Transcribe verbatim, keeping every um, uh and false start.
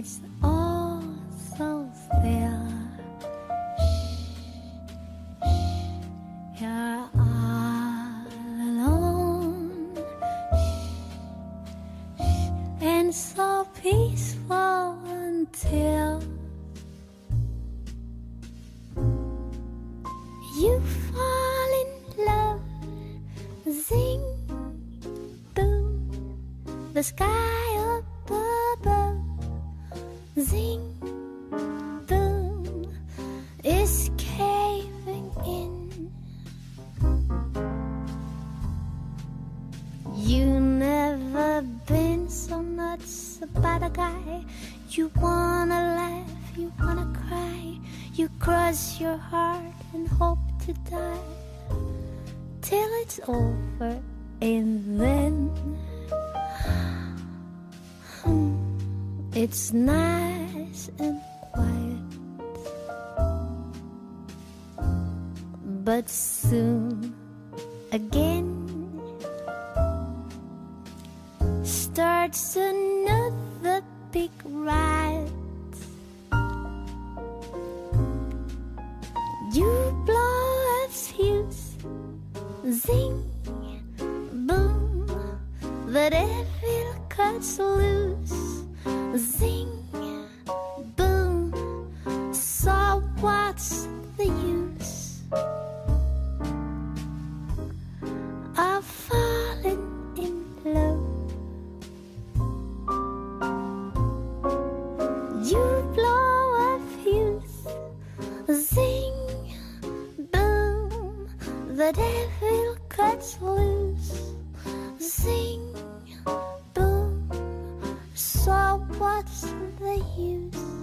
it's all so still. You're all alone and so peaceful until you fall in love. Zing, boom, the sky up above. Zing, boom, is caving in. You never been so nuts about a guy. You wanna laugh, you wanna cry. You cross your heart and hope to die till it's over, and then hmm, it's nice and quiet. But soon again starts another big riot. You blow a fuse, zing, boom, the devil cuts loose. Zing, boom, so what's the use of falling in love? You blow a fuse, zing, boom, the devil cuts loose. Zing, boom, so what's the use?